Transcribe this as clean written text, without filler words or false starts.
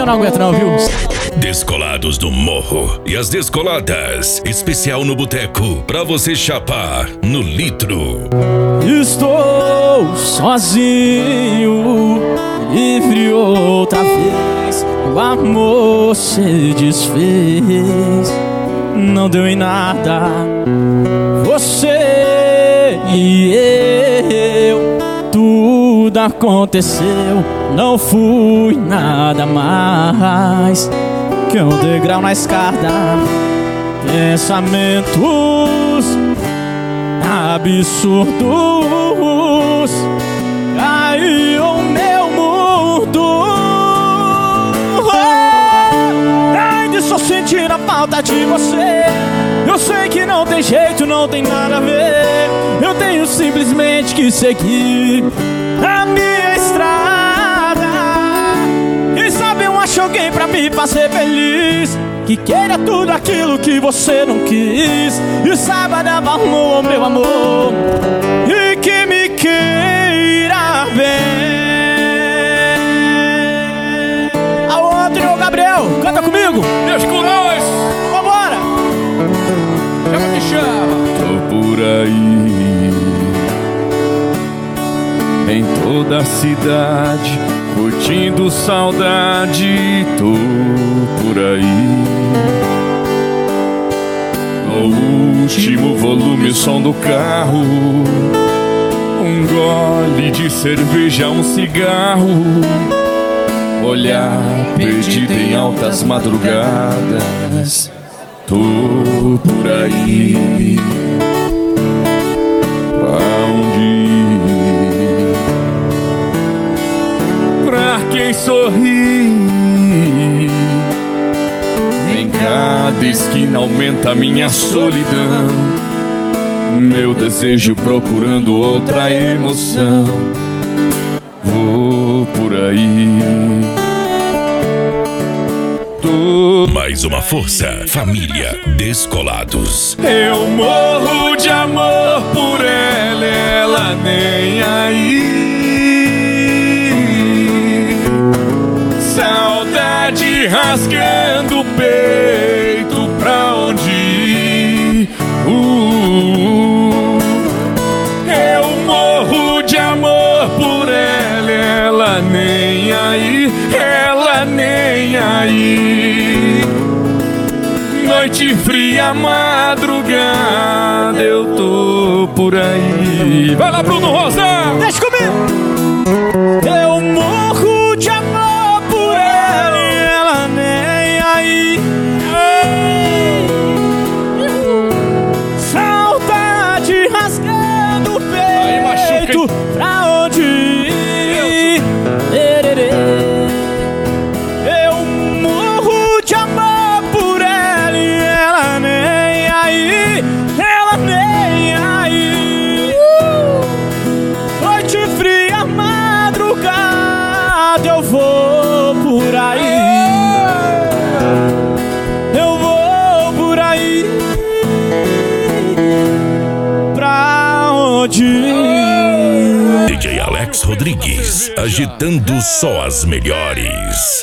eu não aguento não, viu? Descolados do morro e as descoladas, especial no boteco, pra você chapar no litro. Estou sozinho, livre outra vez. O amor se desfez, não deu em nada. Você e eu, tudo aconteceu. Não fui nada mais que um degrau na escada. Pensamentos absurdos caiu meu mundo. Ainda estou sentindo a falta de você. Eu sei que não tem jeito, não tem nada a ver. Eu tenho simplesmente que seguir a minha estrada. Quem sabe eu acho alguém pra me fazer feliz, que queira tudo aquilo que você não quis, e saiba dar valor ao meu amor, e que me queira bem. Alô, Antônio Gabriel, canta comigo. Deixa com nós. Vambora. Chama que chama. Tô por aí, em toda a cidade, curtindo saudade. Tô por aí, no último volume, o som do carro, um gole de cerveja, um cigarro, olhar perdido em altas madrugadas. Tô por aí, pra onde ir? Pra quem sorri, em cada esquina aumenta minha solidão, meu desejo procurando outra emoção. Vou por aí. Mais uma força, família Descolados. Eu morro de amor por ela, ela nem aí. Saudade rasgando o peito, pra onde ir? Eu morro de amor por ela, ela nem aí, ela nem aí. Noite fria, madrugada, eu tô por aí. Vai lá, Bruno Rosa! Deixa comigo. Eu morro de amor por ela, e ela nem aí. Saudade rasgando o peito, pra onde ir? Eu morro de amor por ela, e ela nem aí, ela nem aí. Noite fria, madrugada, eu vou por aí. Eu vou por aí. Pra onde ir? DJ Alex Rodrigues, agitando só as melhores.